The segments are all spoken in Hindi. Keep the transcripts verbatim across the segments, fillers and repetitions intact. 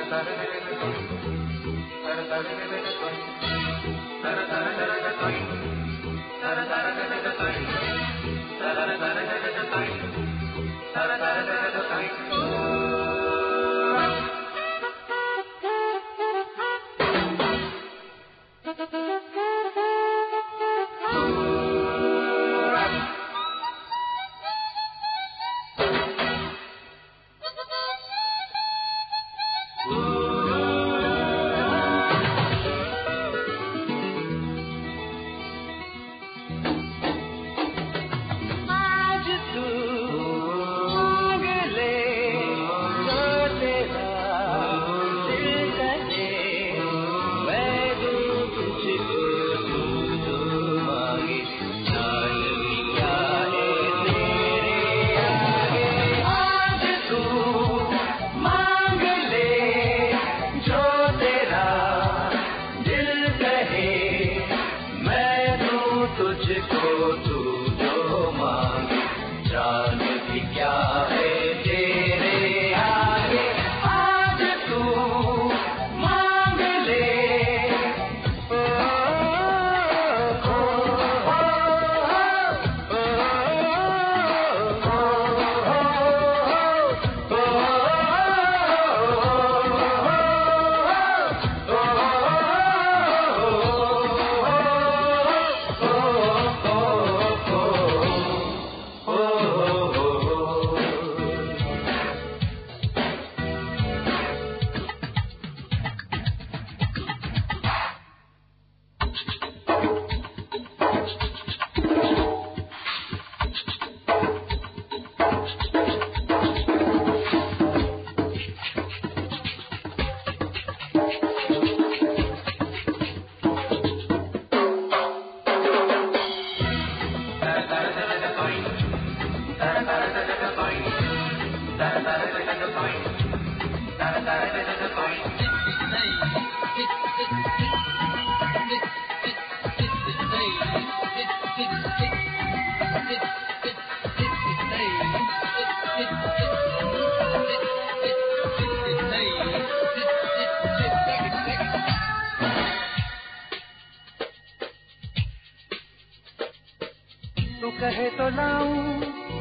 कहे तो लाऊं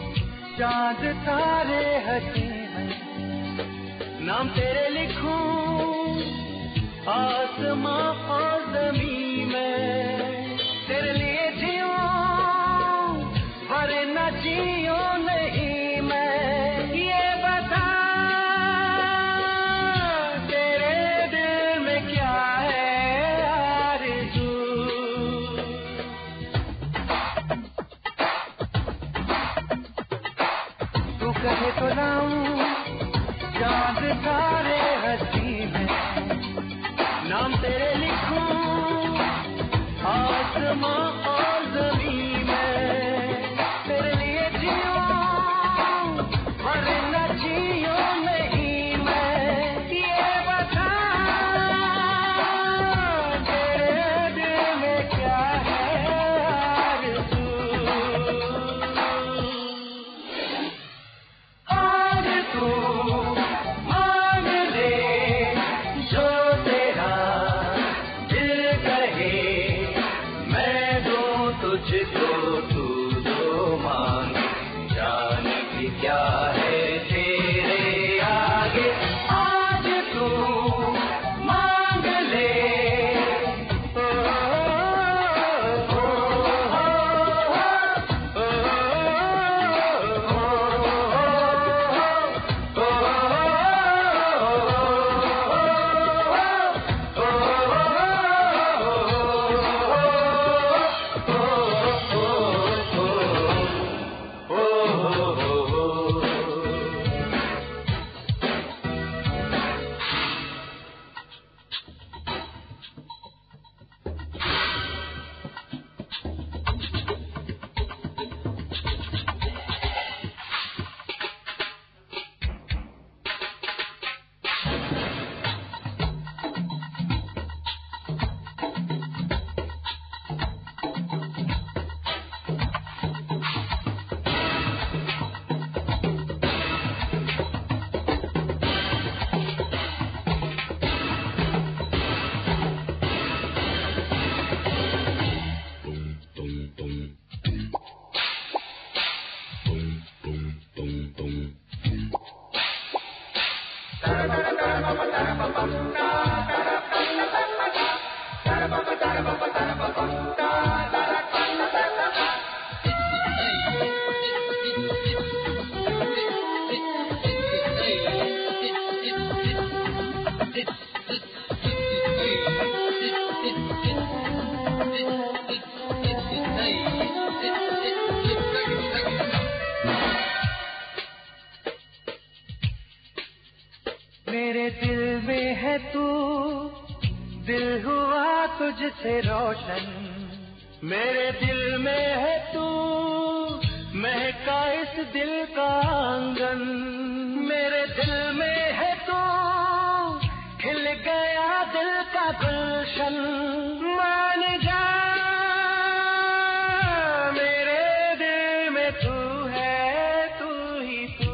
चांद तारे हंसी हैं, नाम तेरे लिखूं आसमां और ज़मीन में, तेरे लिए जियूं वरना जियूं नहीं मैं, ये बता तेरे दिल में क्या है आरज़ू। तू कहे तो लाऊं चांद तारे हंसी में, नाम तेरे लिखूं आसमां और ज़मीन में, तेरे लिए जियूं वरना जियूं नहीं मैं, ये बता तेरे दिल में क्या है आरज़ू। आज तू मांग ले जो मेरे दिल में है तू, दिल हुआ तुझसे रोशन। मेरे दिल में है तू, महका इस दिल का आंगन। मेरे दिल में है तू, खिल गया दिल का गुलशन। मान जा मेरे दिल में तू है, तू ही तू।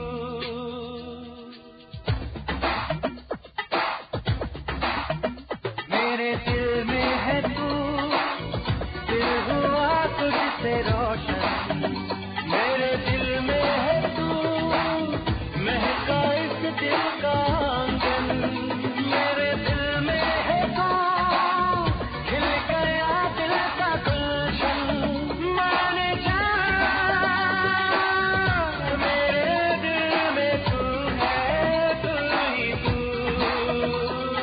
मेरे दिल में है तू, दिल हुआ तुझसे रोशन। मेरे दिल में है तू, महका इस दिल का आंगन। मेरे दिल में है तू, खिल गया दिल का गुलशन। मान जा मेरे दिल में तू है, तू ही तू।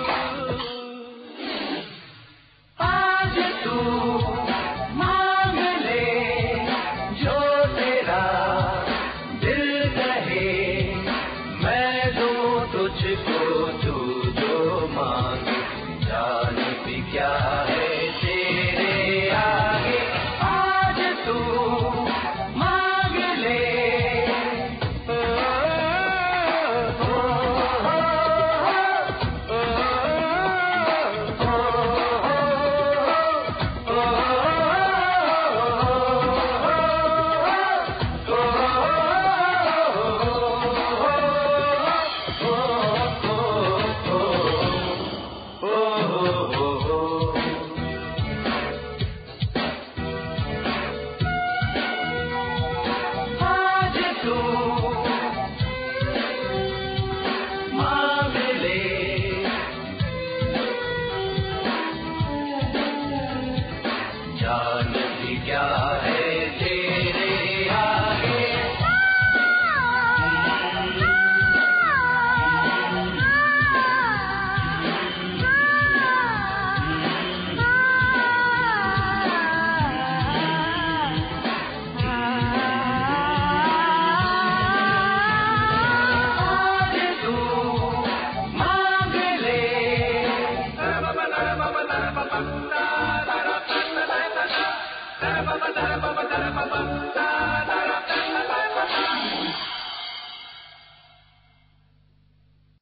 आज तू मांग ले जो तेरा दिल कहे, मैं दूं तुझको तू जो मांगे। जान भी क्या है तेरे आगे। आज तू मांग ले, ओ, ओ, ओ, ओ, आज तू मांग ले, जान भी क्या है तेरे आगे। आज तू मांग ले,